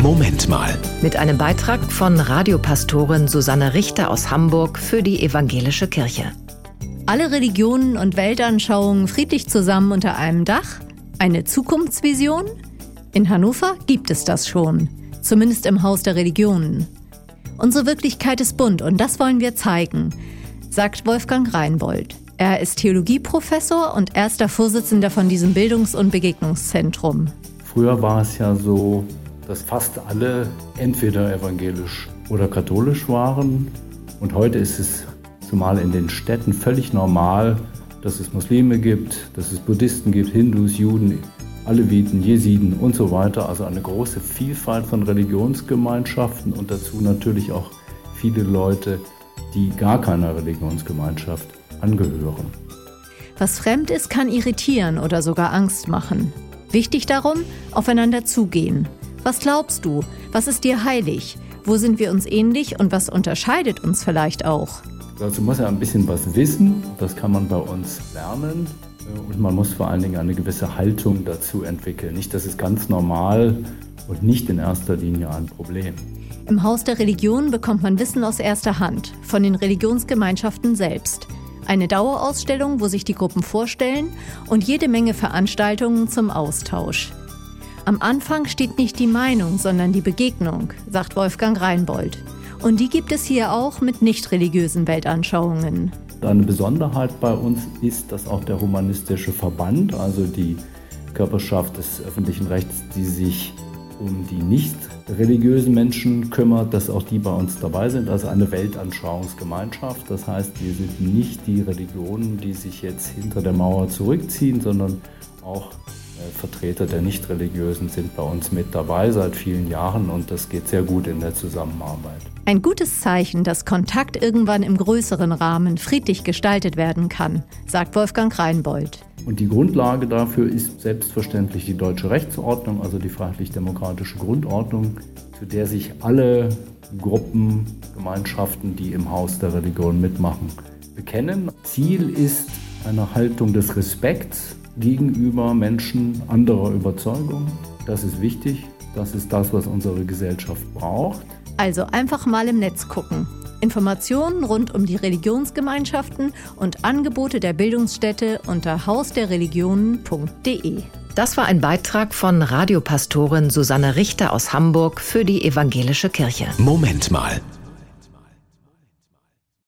Moment mal. Mit einem Beitrag von Radiopastorin Susanne Richter aus Hamburg für die Evangelische Kirche. Alle Religionen und Weltanschauungen friedlich zusammen unter einem Dach? Eine Zukunftsvision? In Hannover gibt es das schon. Zumindest im Haus der Religionen. Unsere Wirklichkeit ist bunt und das wollen wir zeigen, sagt Wolfgang Reinbold. Er ist Theologieprofessor und erster Vorsitzender von diesem Bildungs- und Begegnungszentrum. Früher war es ja so, dass fast alle entweder evangelisch oder katholisch waren. Und heute ist es zumal in den Städten völlig normal, dass es Muslime gibt, dass es Buddhisten gibt, Hindus, Juden, Aleviten, Jesiden und so weiter. Also eine große Vielfalt von Religionsgemeinschaften und dazu natürlich auch viele Leute, die gar keiner Religionsgemeinschaft angehören. Was fremd ist, kann irritieren oder sogar Angst machen. Wichtig darum, aufeinander zugehen. Was glaubst du? Was ist dir heilig? Wo sind wir uns ähnlich und was unterscheidet uns vielleicht auch? Dazu muss er ein bisschen was wissen, das kann man bei uns lernen und man muss vor allen Dingen eine gewisse Haltung dazu entwickeln. Nicht, das ist ganz normal und nicht in erster Linie ein Problem. Im Haus der Religion bekommt man Wissen aus erster Hand, von den Religionsgemeinschaften selbst. Eine Dauerausstellung, wo sich die Gruppen vorstellen und jede Menge Veranstaltungen zum Austausch. Am Anfang steht nicht die Meinung, sondern die Begegnung, sagt Wolfgang Reinbold. Und die gibt es hier auch mit nicht religiösen Weltanschauungen. Eine Besonderheit bei uns ist, dass auch der Humanistische Verband, also die Körperschaft des öffentlichen Rechts, die sich um die nicht religiösen Menschen kümmert, dass auch die bei uns dabei sind, also eine Weltanschauungsgemeinschaft. Das heißt, wir sind nicht die Religionen, die sich jetzt hinter der Mauer zurückziehen, sondern auch Vertreter der Nicht-Religiösen sind bei uns mit dabei seit vielen Jahren und das geht sehr gut in der Zusammenarbeit. Ein gutes Zeichen, dass Kontakt irgendwann im größeren Rahmen friedlich gestaltet werden kann, sagt Wolfgang Reinbold. Und die Grundlage dafür ist selbstverständlich die deutsche Rechtsordnung, also die freiheitlich-demokratische Grundordnung, zu der sich alle Gruppen, Gemeinschaften, die im Haus der Religion mitmachen, bekennen. Ziel ist eine Haltung des Respekts gegenüber Menschen anderer Überzeugung. Das ist wichtig. Das ist das, was unsere Gesellschaft braucht. Also einfach mal im Netz gucken. Informationen rund um die Religionsgemeinschaften und Angebote der Bildungsstätte unter hausderreligionen.de. Das war ein Beitrag von Radiopastorin Susanne Richter aus Hamburg für die Evangelische Kirche. Moment mal.